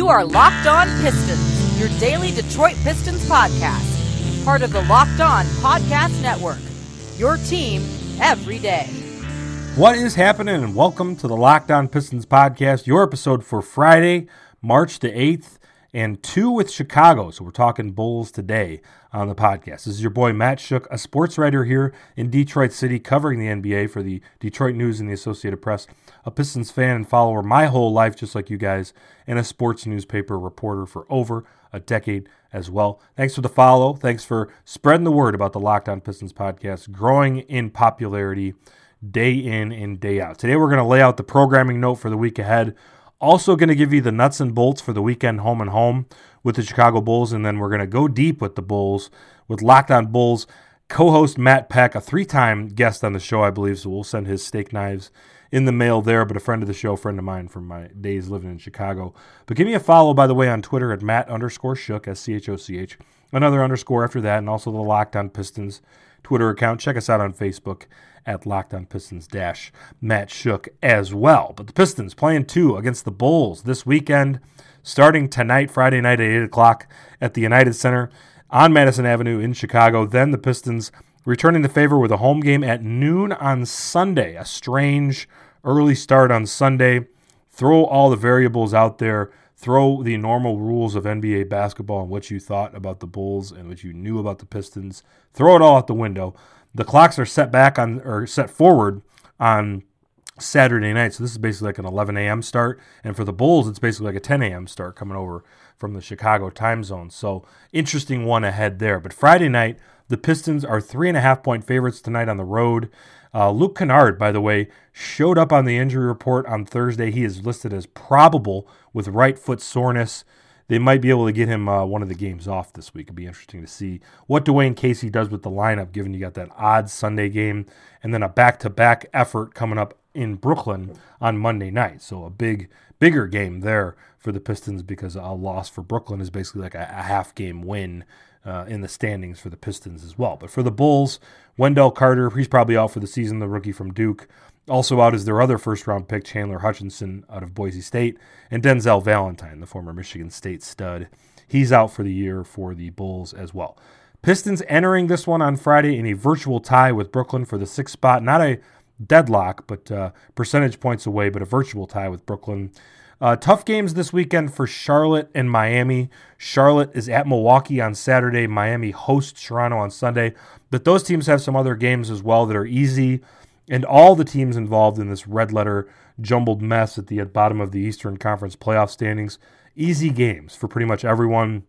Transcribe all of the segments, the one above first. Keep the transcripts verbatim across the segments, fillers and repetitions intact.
You are Locked On Pistons, your daily Detroit Pistons podcast. Part of the Locked On Podcast Network, your team every day. What is happening, and welcome to the Locked On Pistons podcast, your episode for Friday, March the eighth, and two with Chicago. So we're talking Bulls today on the podcast. This is your boy Matt Shook, a sports writer here in Detroit City, covering the N B A for the Detroit News and the Associated Press, a Pistons fan and follower my whole life, just like you guys, and a sports newspaper reporter for over a decade as well. Thanks for the follow. Thanks for spreading the word about the Locked On Pistons podcast, growing in popularity day in and day out. Today we're going to lay out the programming note for the week ahead. Also going to give you the nuts and bolts for the weekend home and home with the Chicago Bulls, and then we're going to go deep with the Bulls with Locked On Bulls co-host Matt Peck, a three-time guest on the show, I believe, so we'll send his steak knives in the mail there, but a friend of the show, friend of mine from my days living in Chicago. But give me a follow, by the way, on Twitter at Matt underscore Shook, S C H O C H, another underscore after that, and also the Locked On Pistons Twitter account. Check us out on Facebook at Locked On Pistons dash Matt Shook as well. But the Pistons playing two against the Bulls this weekend, starting tonight, Friday night at eight o'clock at the United Center on Madison Avenue in Chicago. Then the Pistons returning the favor with a home game at noon on Sunday. A strange early start on Sunday. Throw all the variables out there. Throw the normal rules of N B A basketball and what you thought about the Bulls and what you knew about the Pistons. Throw it all out the window. The clocks are set back on or set forward on Saturday night, so this is basically like an eleven a.m. start. And for the Bulls, it's basically like a ten a.m. start coming over from the Chicago time zone. So interesting one ahead there. But Friday night, the Pistons are three and a half point favorites tonight on the road. Uh, Luke Kennard, by the way, showed up on the injury report on Thursday. He is listed as probable with right foot soreness. They might be able to get him uh, one of the games off this week. It'd be interesting to see what Dwayne Casey does with the lineup, given you got that odd Sunday game and then a back-to-back effort coming up in Brooklyn on Monday night. So a big, bigger game there for the Pistons, because a loss for Brooklyn is basically like a, a half-game win uh, in the standings for the Pistons as well. But for the Bulls, Wendell Carter, he's probably out for the season, the rookie from Duke. Also out is their other first-round pick, Chandler Hutchinson out of Boise State, and Denzel Valentine, the former Michigan State stud. He's out for the year for the Bulls as well. Pistons entering this one on Friday in a virtual tie with Brooklyn for the sixth spot. Not a deadlock, but uh, percentage points away, but a virtual tie with Brooklyn. Uh, tough games this weekend for Charlotte and Miami. Charlotte is at Milwaukee on Saturday. Miami hosts Toronto on Sunday. But those teams have some other games as well that are easy. And all the teams involved in this red letter jumbled mess at the bottom of the Eastern Conference playoff standings, easy games for pretty much everyone.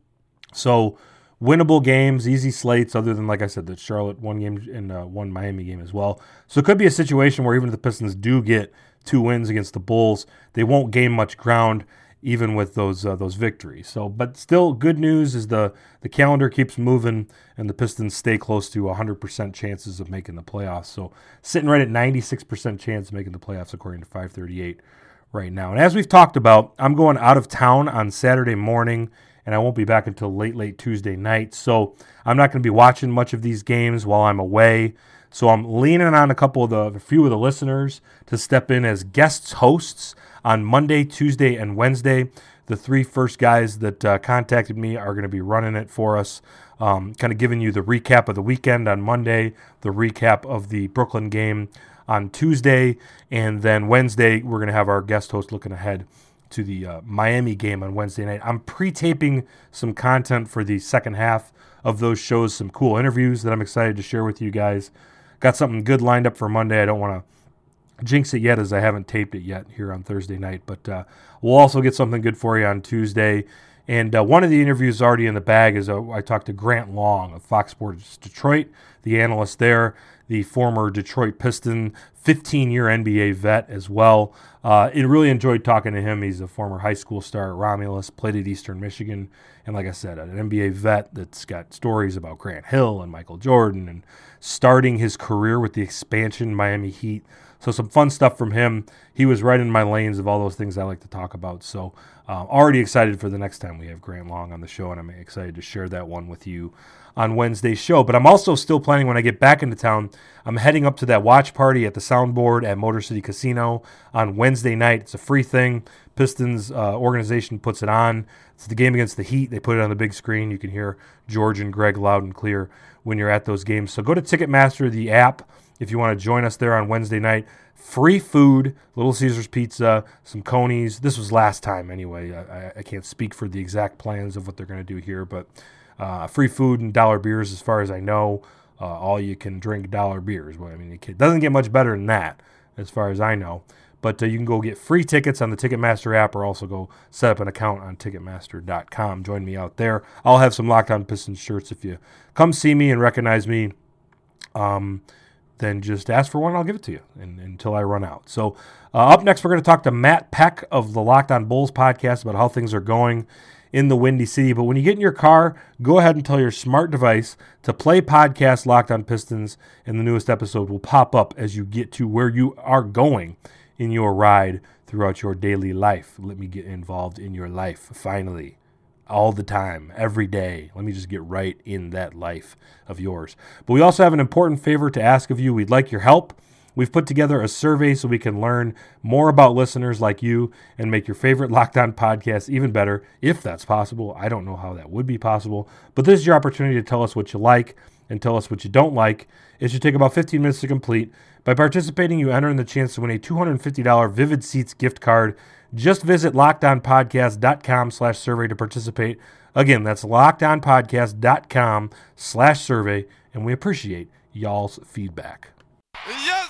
So winnable games, easy slates, other than, like I said, the Charlotte one game and uh, one Miami game as well. So it could be a situation where even if the Pistons do get two wins against the Bulls, they won't gain much ground even with those uh, those victories. So, but still, good news is the, the calendar keeps moving and the Pistons stay close to one hundred percent chances of making the playoffs. So sitting right at ninety-six percent chance of making the playoffs according to five thirty-eight right now. And as we've talked about, I'm going out of town on Saturday morning, and I won't be back until late, late Tuesday night. So I'm not going to be watching much of these games while I'm away. So I'm leaning on a couple of the, a few of the listeners to step in as guest hosts on Monday, Tuesday, and Wednesday. The three first guys that uh, contacted me are going to be running it for us, um, kind of giving you the recap of the weekend on Monday, the recap of the Brooklyn game on Tuesday, and then Wednesday we're going to have our guest host looking ahead to the uh, Miami game on Wednesday night. I'm pre-taping some content for the second half of those shows, some cool interviews that I'm excited to share with you guys. Got something good lined up for Monday. I don't want to jinx it yet, as I haven't taped it yet here on Thursday night, but uh, we'll also get something good for you on Tuesday. And uh, one of the interviews already in the bag is uh, I talked to Grant Long of Fox Sports Detroit, the analyst there, the former Detroit Piston, fifteen-year N B A vet as well. Uh, I really enjoyed talking to him. He's a former high school star at Romulus, played at Eastern Michigan, and like I said, an N B A vet that's got stories about Grant Hill and Michael Jordan and starting his career with the expansion Miami Heat. So some fun stuff from him. He was right in my lanes of all those things I like to talk about. So uh, already excited for the next time we have Grant Long on the show, and I'm excited to share that one with you on Wednesday's show. But I'm also still planning when I get back into town, I'm heading up to that watch party at the Soundboard at Motor City Casino on Wednesday night. It's a free thing. Pistons uh, organization puts it on. It's the game against the Heat. They put it on the big screen. You can hear George and Greg loud and clear when you're at those games. So go to Ticketmaster, the app, if you want to join us there on Wednesday night. Free food, Little Caesars Pizza, some Conies. This was last time anyway. I, I can't speak for the exact plans of what they're going to do here, but uh, free food and dollar beers as far as I know. Uh, all you can drink dollar beers. Well, I mean, it doesn't get much better than that as far as I know. But uh, you can go get free tickets on the Ticketmaster app or also go set up an account on Ticketmaster dot com. Join me out there. I'll have some Locked On Pistons shirts if you come see me and recognize me. Um, then just ask for one and I'll give it to you and, until I run out. So uh, up next, we're going to talk to Matt Peck of the Locked On Bulls podcast about how things are going in the Windy City. But when you get in your car, go ahead and tell your smart device to play podcast Locked On Pistons, and the newest episode will pop up as you get to where you are going in your ride throughout your daily life. Let me get involved in your life, finally. All the time, every day. Let me just get right in that life of yours. But we also have an important favor to ask of you. We'd like your help. We've put together a survey so we can learn more about listeners like you and make your favorite Locked On podcast even better, if that's possible. I don't know how that would be possible, but this is your opportunity to tell us what you like and tell us what you don't like. It should take about fifteen minutes to complete. By participating, you enter in the chance to win a two hundred fifty dollars Vivid Seats gift card. Just visit lockedonpodcast.com slash survey to participate. Again, that's lockedonpodcast.com slash survey, and we appreciate y'all's feedback. Yes,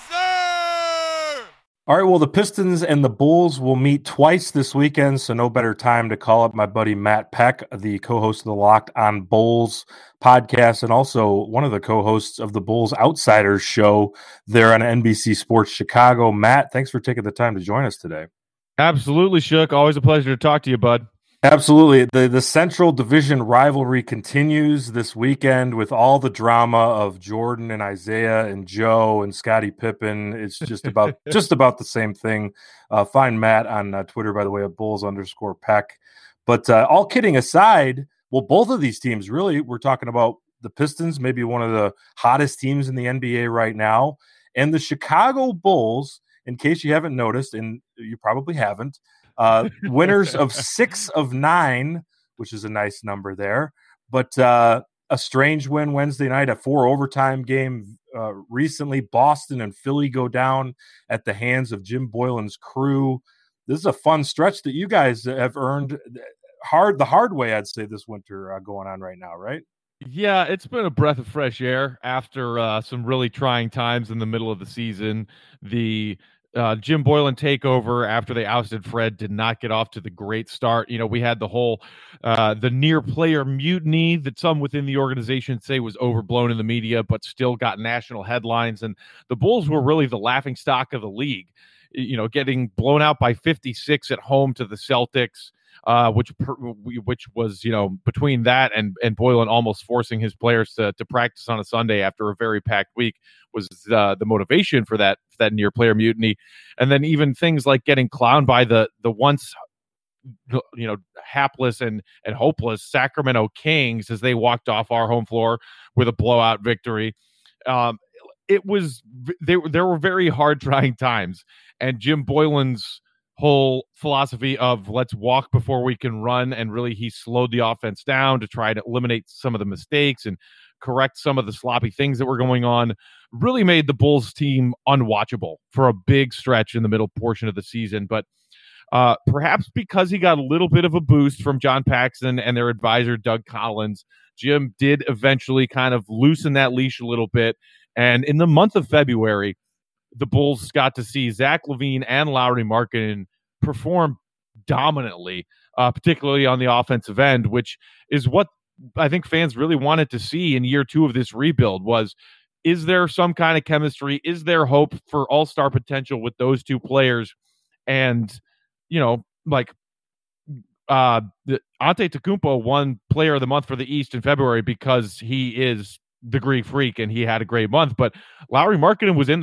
sir! All right, well, the Pistons and the Bulls will meet twice this weekend, so no better time to call up my buddy Matt Peck, the co-host of the Locked On Bulls podcast, and also one of the co-hosts of the Bulls Outsiders show there on N B C Sports Chicago. Matt, thanks for taking the time to join us today. Absolutely, Shook. Always a pleasure to talk to you, bud. Absolutely. The the Central Division rivalry continues this weekend with all the drama of Jordan and Isaiah and Joe and Scottie Pippen. It's just about just about the same thing. Uh, find Matt on uh, Twitter, by the way, at Bulls underscore Peck. But uh, all kidding aside, well, both of these teams, really, we're talking about the Pistons, maybe one of the hottest teams in the N B A right now, and the Chicago Bulls, in case you haven't noticed, and you probably haven't, uh, winners of six of nine, which is a nice number there. But uh, a strange win Wednesday night, a four overtime game uh, recently. Boston and Philly go down at the hands of Jim Boylan's crew. This is a fun stretch that you guys have earned hard, the hard way, I'd say, this winter uh, going on right now, right? Yeah, it's been a breath of fresh air after uh, some really trying times in the middle of the season. The uh, Jim Boylan takeover after they ousted Fred did not get off to the great start. You know, we had the whole uh, the near player mutiny that some within the organization say was overblown in the media, but still got national headlines. And the Bulls were really the laughing stock of the league, you know, getting blown out by fifty-six at home to the Celtics. Uh, which which was, you know, between that and, and Boylan almost forcing his players to, to practice on a Sunday after a very packed week was uh, the motivation for that for that near player mutiny. And then even things like getting clowned by the the once, you know, hapless and, and hopeless Sacramento Kings as they walked off our home floor with a blowout victory. Um, it was there, there were very hard trying times, and Jim Boylan's whole philosophy of let's walk before we can run, and really he slowed the offense down to try to eliminate some of the mistakes and correct some of the sloppy things that were going on, really made the Bulls team unwatchable for a big stretch in the middle portion of the season. But uh, perhaps because he got a little bit of a boost from John Paxson and their advisor Doug Collins, Jim did eventually kind of loosen that leash a little bit. And in the month of February, the Bulls got to see Zach LaVine and Lauri Markkanen perform dominantly, uh, particularly on the offensive end, which is what I think fans really wanted to see in year two of this rebuild. Was, is there some kind of chemistry? Is there hope for all-star potential with those two players? And, you know, like uh, the, Antetokounmpo won Player of the Month for the East in February because he is the Greek Freak and he had a great month. But Lauri Markkanen was in the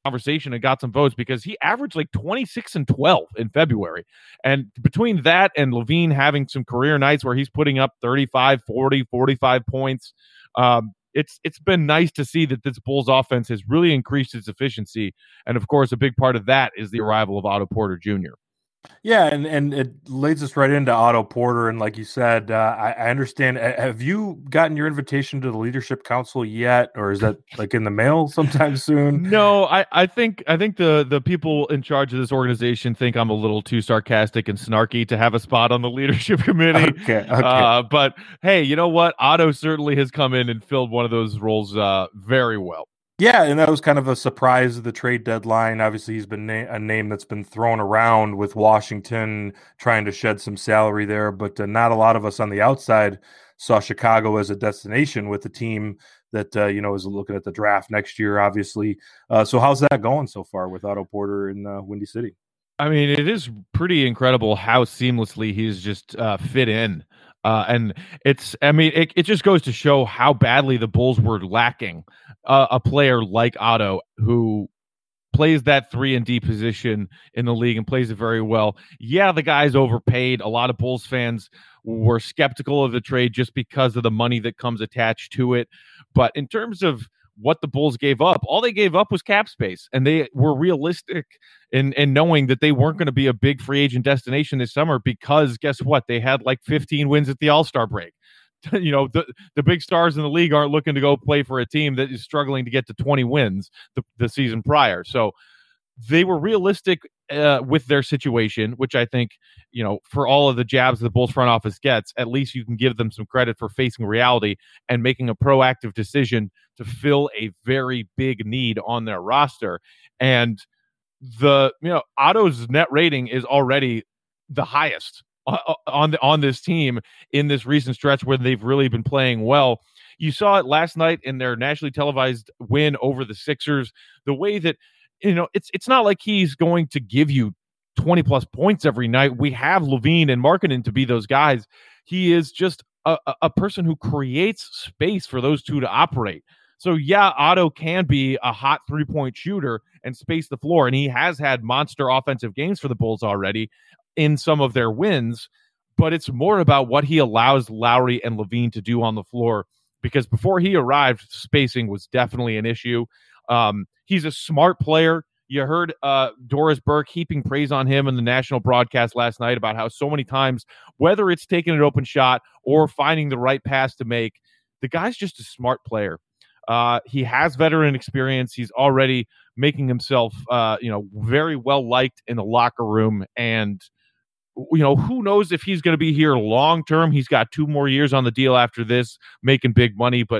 conversation and got some votes because he averaged like twenty-six and twelve in February. And between that and LaVine having some career nights where he's putting up thirty-five, forty, forty-five points, um, it's it's been nice to see that this Bulls offense has really increased its efficiency. And of course, a big part of that is the arrival of Otto Porter Junior Yeah, and, and it leads us right into Otto Porter. And like you said, uh, I, I understand. Have you gotten your invitation to the Leadership Council yet, or is that like in the mail sometime soon? No, I, I think I think the the people in charge of this organization think I'm a little too sarcastic and snarky to have a spot on the leadership committee. Okay, okay. Uh, but hey, you know what? Otto certainly has come in and filled one of those roles uh, very well. Yeah, and that was kind of a surprise of the trade deadline. Obviously, he's been na- a name that's been thrown around with Washington trying to shed some salary there, but uh, not a lot of us on the outside saw Chicago as a destination with the team that, uh, you know, is looking at the draft next year, obviously. Uh, so how's that going so far with Otto Porter in uh, Windy City? I mean, it is pretty incredible how seamlessly he's just uh, fit in. Uh, and it's, I mean, it, it just goes to show how badly the Bulls were lacking uh, a player like Otto who plays that three and D position in the league and plays it very well. Yeah, the guy's overpaid. A lot of Bulls fans were skeptical of the trade just because of the money that comes attached to it. But in terms of what the Bulls gave up, all they gave up was cap space, and they were realistic in, in knowing that they weren't going to be a big free agent destination this summer because guess what? They had like fifteen wins at the All-Star break. You know, the, the big stars in the league aren't looking to go play for a team that is struggling to get to twenty wins the, the season prior. So they were realistic uh, with their situation, which I think, you know, for all of the jabs the Bulls front office gets, at least you can give them some credit for facing reality and making a proactive decision to fill a very big need on their roster. And the, you know, Otto's net rating is already the highest on the, on this team in this recent stretch where they've really been playing well. You saw it last night in their nationally televised win over the Sixers, the way that, you know, it's it's not like he's going to give you twenty plus points every night. We have LaVine and Markkanen to be those guys. He is just a, a person who creates space for those two to operate. So yeah, Otto can be a hot three-point shooter and space the floor, and he has had monster offensive games for the Bulls already in some of their wins, but it's more about what he allows Lowry and LaVine to do on the floor, because before he arrived, spacing was definitely an issue. Um, he's a smart player. You heard uh, Doris Burke heaping praise on him in the national broadcast last night about how so many times, whether it's taking an open shot or finding the right pass to make, the guy's just a smart player. Uh, he has veteran experience. He's already making himself, uh, you know, very well liked in the locker room. And, you know, who knows if he's going to be here long term. He's got two more years on the deal after this, making big money. But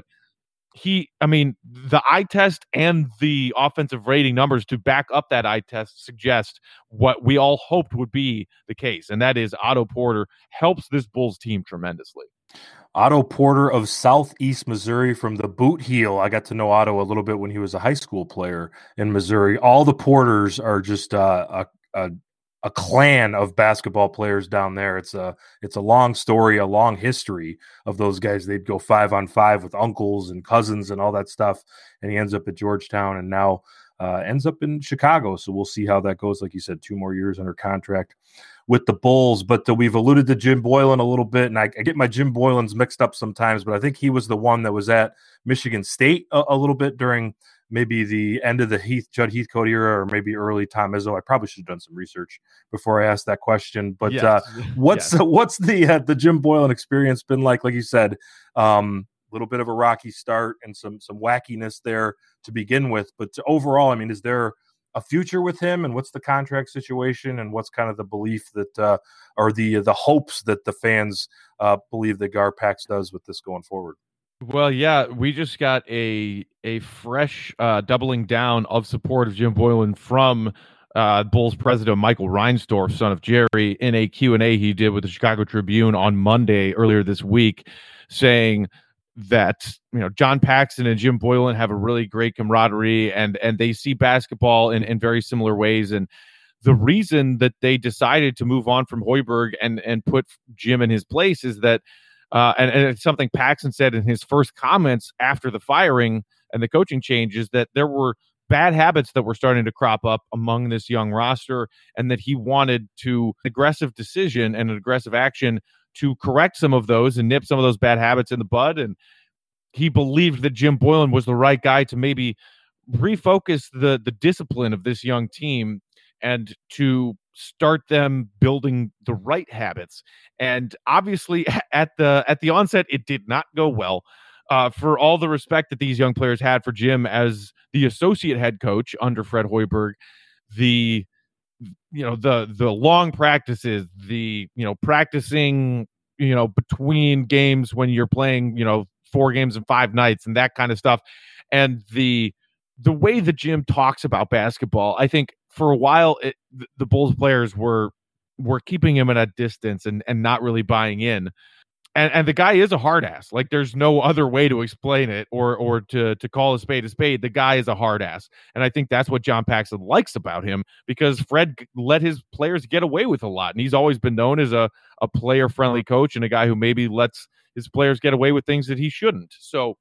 he, I mean, the eye test and the offensive rating numbers to back up that eye test suggest what we all hoped would be the case. And that is Otto Porter helps this Bulls team tremendously. Otto Porter of Southeast Missouri from the Boot Heel. I got to know Otto a little bit when he was a high school player in Missouri. All the Porters are just uh, a, a a clan of basketball players down there. It's a it's a long story, a long history of those guys. They'd go five on five with uncles and cousins and all that stuff. And he ends up at Georgetown and now uh, ends up in Chicago. So we'll see how that goes. Like you said, two more years under contract with the Bulls. But uh, we've alluded to Jim Boylen a little bit, and I, I get my Jim Boylens mixed up sometimes, but I think he was the one that was at Michigan State a, a little bit during maybe the end of the Heath Judd Heathcote era, or maybe early Tom Izzo. I probably should have done some research before I asked that question. But yes. uh, what's yes. uh, what's the uh, the Jim Boylen experience been like? Like you said, a um, little bit of a rocky start and some some wackiness there to begin with. But to overall, I mean, is there a future with him? And what's the contract situation? And what's kind of the belief that, uh, or the the hopes that the fans uh, believe that Garpax does with this going forward? Well, yeah, we just got a a fresh uh, doubling down of support of Jim Boylen from uh, Bulls president Michael Reinsdorf, son of Jerry, in a Q and A he did with the Chicago Tribune on Monday earlier this week, saying that, you know, John Paxson and Jim Boylen have a really great camaraderie, and and they see basketball in, in very similar ways. And the reason that they decided to move on from Hoiberg and and put Jim in his place is that Uh, and, and it's something Paxson said in his first comments after the firing and the coaching changes, that there were bad habits that were starting to crop up among this young roster, and that he wanted to aggressive decision and an aggressive action to correct some of those and nip some of those bad habits in the bud. And he believed that Jim Boylen was the right guy to maybe refocus the the discipline of this young team and to start them building the right habits. And obviously at the at the onset, it did not go well. Uh, for all the respect that these young players had for Jim as the associate head coach under Fred Hoiberg, the you know the the long practices, the you know practicing you know between games when you're playing you know four games in five nights and that kind of stuff, and the the way that Jim talks about basketball, I think for a while it, the Bulls players were were keeping him at a distance and and not really buying in. And and the guy is a hard ass. Like, there's no other way to explain it or or to to call a spade a spade. The guy is a hard ass. And I think that's what John Paxson likes about him, because Fred let his players get away with a lot. And he's always been known as a, a player-friendly coach and a guy who maybe lets his players get away with things that he shouldn't. So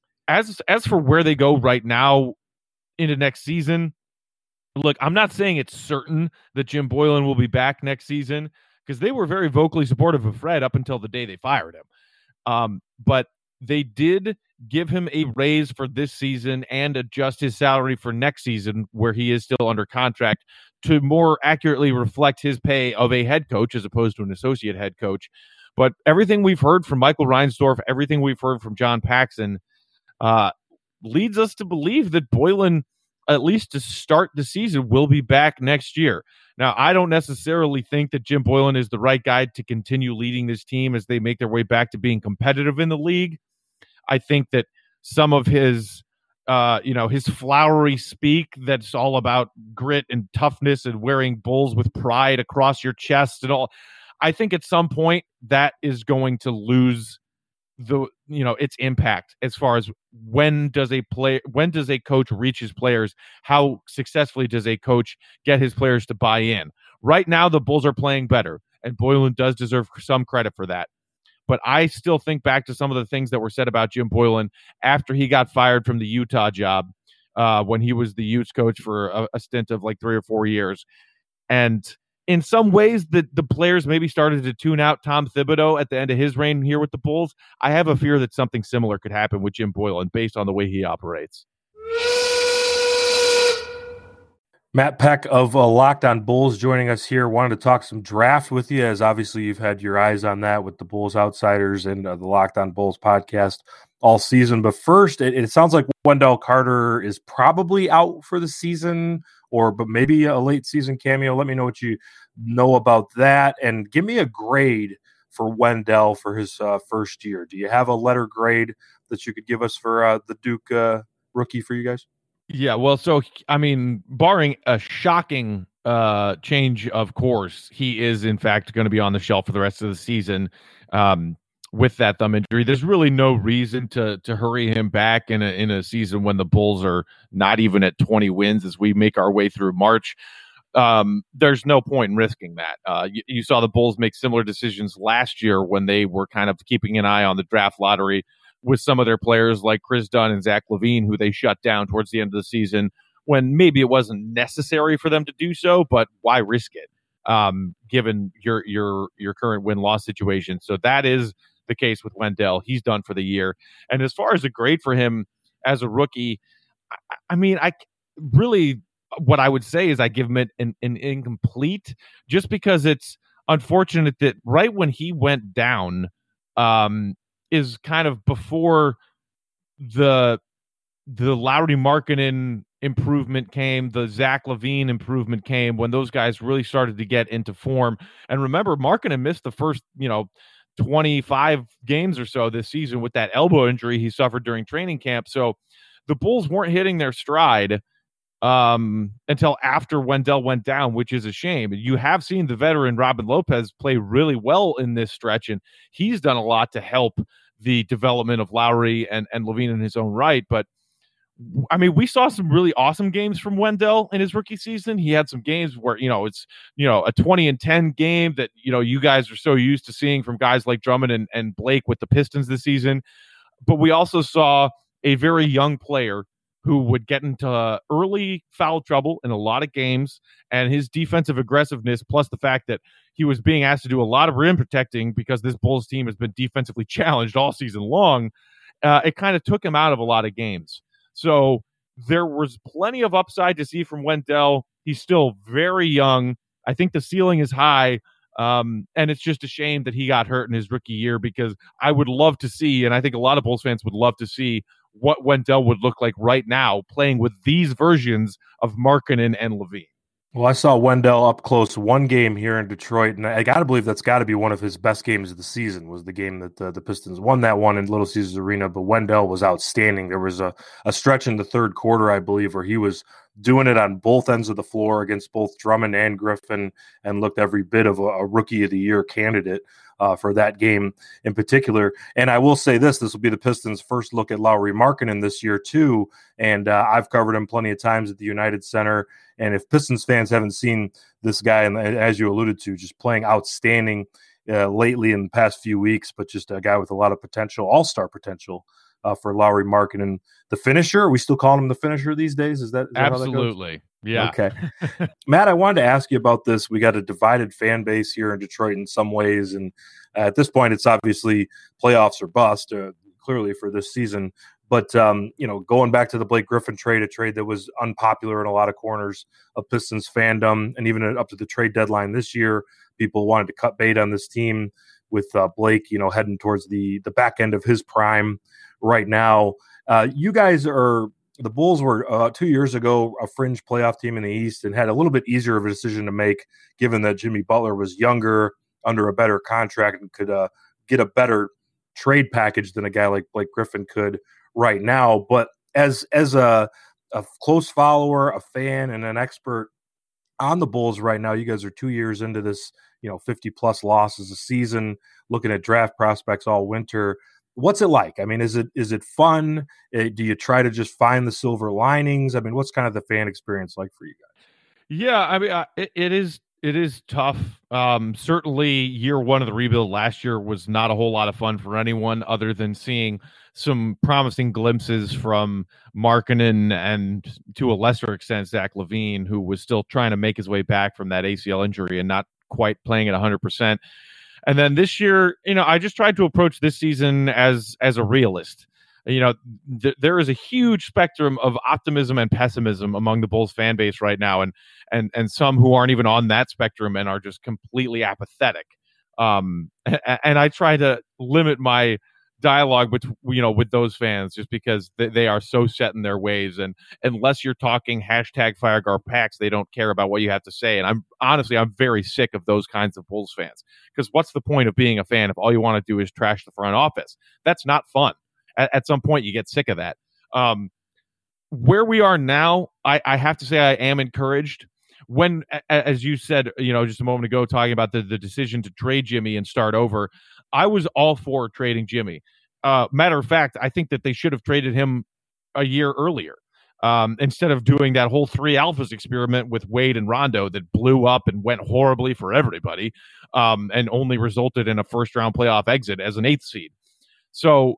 as as for where they go right now into next season, look, I'm not saying it's certain that Jim Boylen will be back next season, because they were very vocally supportive of Fred up until the day they fired him. Um, but they did give him a raise for this season and adjust his salary for next season, where he is still under contract, to more accurately reflect his pay of a head coach as opposed to an associate head coach. But everything we've heard from Michael Reinsdorf, everything we've heard from John Paxson, uh, leads us to believe that Boylen, at least to start the season, will be back next year. Now, I don't necessarily think that Jim Boylen is the right guy to continue leading this team as they make their way back to being competitive in the league. I think that some of his, uh, you know, his flowery speak that's all about grit and toughness and wearing Bulls with pride across your chest and all, I think at some point that is going to lose the you know its impact as far as when does a play when does a coach reach his players, how successfully does a coach get his players to buy in. Right now the Bulls are playing better, and Boylen does deserve some credit for that, but I still think back to some of the things that were said about Jim Boylen after he got fired from the Utah job, uh, when he was the Utes coach for a, a stint of like three or four years, and in some ways, the, the players maybe started to tune out Tom Thibodeau at the end of his reign here with the Bulls. I have a fear that something similar could happen with Jim Boylen based on the way he operates. Matt Peck of uh, Locked On Bulls joining us here. Wanted to talk some draft with you, as obviously you've had your eyes on that with the Bulls Outsiders and uh, the Locked On Bulls podcast all season. But first, it, it sounds like Wendell Carter is probably out for the season, or but maybe a late season cameo. Let me know what you know about that, and give me a grade for Wendell for his uh, first year. Do you have a letter grade that you could give us for uh, the Duke uh, rookie for you guys? Yeah, well, so I mean, barring a shocking uh, change of course, he is in fact going to be on the shelf for the rest of the season. Um, with that thumb injury, there's really no reason to to hurry him back in a in a season when the Bulls are not even at twenty wins as we make our way through March. Um, there's no point in risking that. Uh, you, you saw the Bulls make similar decisions last year when they were kind of keeping an eye on the draft lottery with some of their players like Chris Dunn and Zach LaVine, who they shut down towards the end of the season when maybe it wasn't necessary for them to do so, but why risk it, um, given your your your current win-loss situation? So that is the case with Wendell. He's done for the year. And as far as a grade for him as a rookie, I, I mean, I really, what I would say is I give him an, an, an incomplete, just because it's unfortunate that right when he went down um, is kind of before the the Lauri Markkanen improvement came, the Zach LaVine improvement came, when those guys really started to get into form. And remember, Markkanen missed the first, you know, twenty-five games or so this season with that elbow injury he suffered during training camp. So the Bulls weren't hitting their stride um, until after Wendell went down, which is a shame. You have seen the veteran Robin Lopez play really well in this stretch, and he's done a lot to help the development of Lauri and, and LaVine in his own right. But I mean, we saw some really awesome games from Wendell in his rookie season. He had some games where, you know, it's, you know, a twenty and ten game that, you know, you guys are so used to seeing from guys like Drummond and, and Blake with the Pistons this season. But we also saw a very young player who would get into early foul trouble in a lot of games, and his defensive aggressiveness, plus the fact that he was being asked to do a lot of rim protecting because this Bulls team has been defensively challenged all season long, uh, it kind of took him out of a lot of games. So there was plenty of upside to see from Wendell. He's still very young. I think the ceiling is high, um, and it's just a shame that he got hurt in his rookie year, because I would love to see, and I think a lot of Bulls fans would love to see, what Wendell would look like right now playing with these versions of Markkanen and LaVine. Well, I saw Wendell up close one game here in Detroit, and I got to believe that's got to be one of his best games of the season, was the game that uh, the Pistons won that one in Little Caesars Arena, but Wendell was outstanding. There was a, a stretch in the third quarter, I believe, where he was doing it on both ends of the floor against both Drummond and Griffin, and looked every bit of a, a Rookie of the Year candidate uh, for that game in particular. And I will say this, this will be the Pistons' first look at Lauri Markkanen this year too, and uh, I've covered him plenty of times at the United Center. And if Pistons fans haven't seen this guy, and as you alluded to, just playing outstanding uh, lately in the past few weeks, but just a guy with a lot of potential, all-star potential uh, for Lauri Markkanen. The finisher, are we still calling him the finisher these days? Is that, is that absolutely? Yeah. Okay. Matt, I wanted to ask you about this. We got a divided fan base here in Detroit in some ways, and at this point, it's obviously playoffs or bust, uh, clearly for this season. But, um, you know, going back to the Blake Griffin trade, a trade that was unpopular in a lot of corners of Pistons fandom, and even up to the trade deadline this year, people wanted to cut bait on this team with uh, Blake, you know, heading towards the the back end of his prime right now. Uh, you guys are – the Bulls were uh, two years ago a fringe playoff team in the East and had a little bit easier of a decision to make, given that Jimmy Butler was younger, under a better contract, and could uh, get a better trade package than a guy like Blake Griffin could right now. But as as a, a close follower, a fan, and an expert on the Bulls right now, you guys are two years into this, you know, fifty plus losses a season, looking at draft prospects all winter. What's it like? I mean, is it is it fun? Uh, do you try to just find the silver linings? I mean, what's kind of the fan experience like for you guys? Yeah, I mean, uh, it, it is it is tough. Um, certainly, year one of the rebuild last year was not a whole lot of fun for anyone, other than seeing some promising glimpses from Markkanen and, to a lesser extent, Zach LaVine, who was still trying to make his way back from that A C L injury and not quite playing at one hundred percent. And then this year, you know, I just tried to approach this season as as a realist. You know, th- there is a huge spectrum of optimism and pessimism among the Bulls fan base right now, and and and some who aren't even on that spectrum and are just completely apathetic. Um, and, and I try to limit my dialogue with you know with those fans, just because they, they are so set in their ways, and unless you're talking hashtag Fireguard Packs, they don't care about what you have to say. And I'm honestly I'm very sick of those kinds of Bulls fans, because what's the point of being a fan if all you want to do is trash the front office? That's not fun. At, at some point you get sick of that. Um, where we are now, I, I have to say I am encouraged. When, as you said, you know, just a moment ago, talking about the, the decision to trade Jimmy and start over, I was all for trading Jimmy. Uh, matter of fact, I think that they should have traded him a year earlier, um, instead of doing that whole three alphas experiment with Wade and Rondo that blew up and went horribly for everybody, um, and only resulted in a first round playoff exit as an eighth seed. So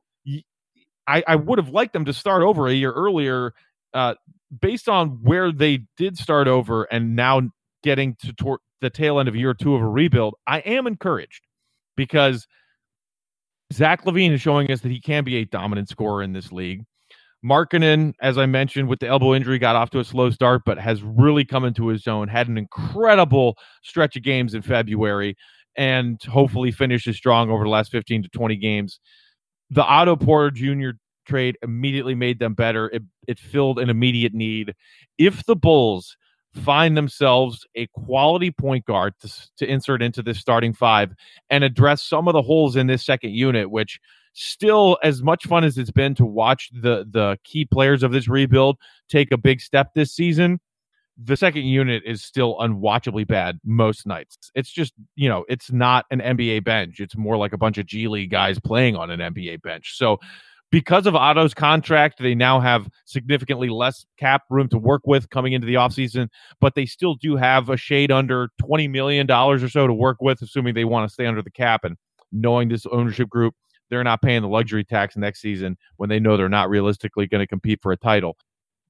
I, I would have liked them to start over a year earlier, uh, based on where they did start over and now getting to tor- the tail end of year two of a rebuild. I am encouraged, because Zach LaVine is showing us that he can be a dominant scorer in this league. Markkanen, as I mentioned, with the elbow injury, got off to a slow start, but has really come into his own, had an incredible stretch of games in February, and hopefully finishes strong over the last fifteen to twenty games. The Otto Porter Junior trade immediately made them better. It, it filled an immediate need. If the Bulls find themselves a quality point guard to, to insert into this starting five and address some of the holes in this second unit, which still, as much fun as it's been to watch the, the key players of this rebuild take a big step this season, the second unit is still unwatchably bad most nights. It's just, you know, it's not an N B A bench. It's more like a bunch of G League guys playing on an N B A bench. So because of Otto's contract, they now have significantly less cap room to work with coming into the offseason, but they still do have a shade under twenty million dollars or so to work with, assuming they want to stay under the cap. And knowing this ownership group, they're not paying the luxury tax next season when they know they're not realistically going to compete for a title.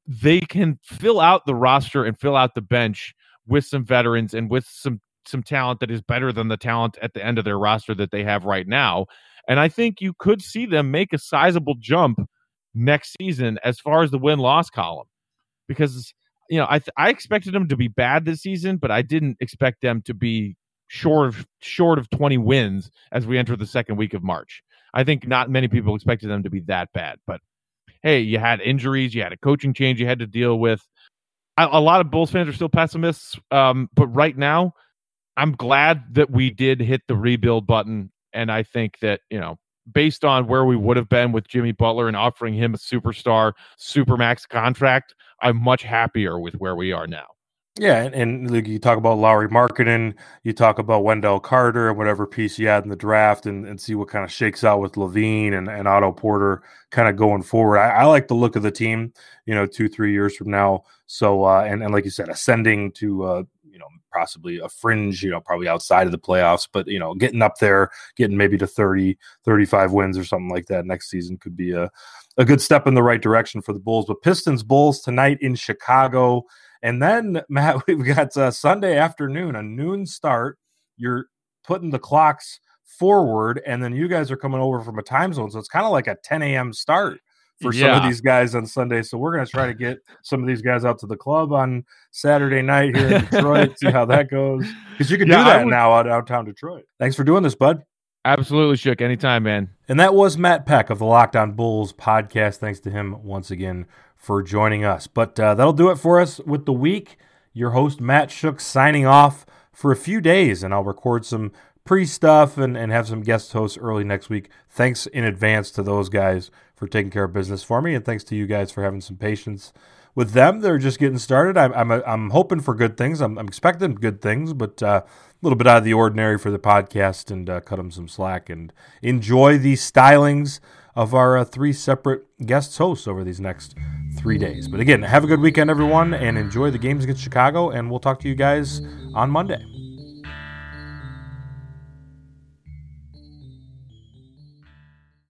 they can fill out the roster and fill out the bench with some veterans and with some some talent that is better than the talent at the end of their roster that they have right now. And I think you could see them make a sizable jump next season as far as the win-loss column, because, you know, I th- I expected them to be bad this season, but I didn't expect them to be short of short of twenty wins as we enter the second week of March. I think not many people expected them to be that bad, but hey, you had injuries, you had a coaching change you had to deal with. I, a lot of Bulls fans are still pessimists, um, but right now, I'm glad that we did hit the rebuild button, and I think that, you know, based on where we would have been with Jimmy Butler and offering him a superstar, supermax contract, I'm much happier with where we are now. Yeah, and, and like you talk about Lauri Markkanen, you talk about Wendell Carter and whatever piece you had in the draft, and, and see what kind of shakes out with Levine and, and Otto Porter kind of going forward. I, I like the look of the team, you know, two, three years from now. So, uh, and, and like you said, ascending to, uh, you know, possibly a fringe, you know, probably outside of the playoffs, but, you know, getting up there, getting maybe to thirty, thirty-five wins or something like that next season could be a, a good step in the right direction for the Bulls. But Pistons Bulls tonight in Chicago. And then, Matt, we've got uh, Sunday afternoon, a noon start. You're putting the clocks forward, and then you guys are coming over from a time zone. So it's kind of like a ten a.m. start for yeah. some of these guys on Sunday. So we're going to try to get some of these guys out to the club on Saturday night here in Detroit, see how that goes. Because you can yeah, do that would... now out downtown Detroit. Thanks for doing this, bud. Absolutely, Shook. Anytime, man. And that was Matt Peck of the Locked On Bulls podcast. Thanks to him once again for joining us. But uh, that'll do it for us with the week. Your host, Matt Shook, signing off for a few days, and I'll record some pre-stuff and, and have some guest hosts early next week. Thanks in advance to those guys for taking care of business for me, and thanks to you guys for having some patience with them. They're just getting started. I'm I'm, I'm hoping for good things. I'm, I'm expecting good things, but uh, a little bit out of the ordinary for the podcast, and uh, cut them some slack and enjoy the stylings of our uh, three separate guest hosts over these next three days. But again, have a good weekend, everyone, and enjoy the games against Chicago, and we'll talk to you guys on Monday.